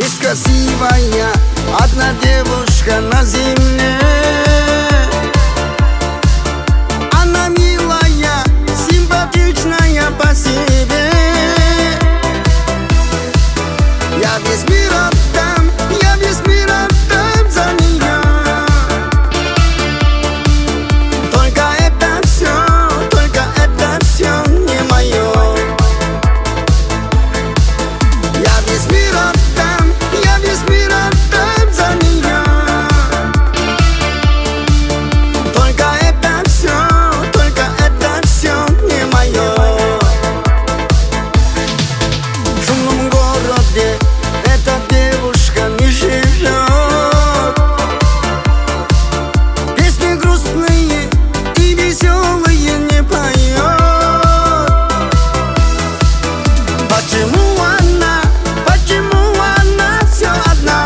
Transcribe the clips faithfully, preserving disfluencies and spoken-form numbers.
Есть красивая одна девушка на земле. Она милая, симпатичная по себе. Я весь мир отдам, я весь мир отдам за нее. Только это все, только это все не мое. Я весь мир отдам, я весь мир отдам за нее. Только это все, только это все не мое. В шумном городе эта девушка не живет. Песни грустные и веселые не поет. Почему она, почему она все одна?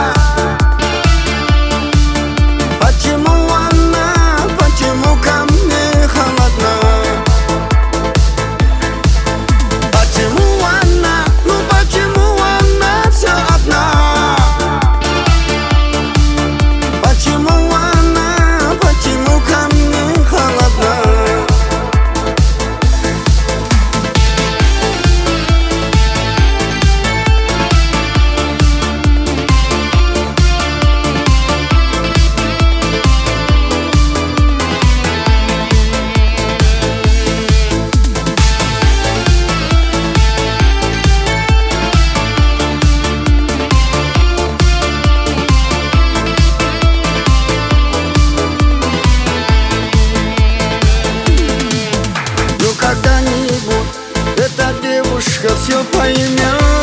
Почему она, почему ко мне холодна? Почему она, ну почему она все одна? Почему она, почему ко мне холодна? Ну когда-нибудь эта девушка все поймет.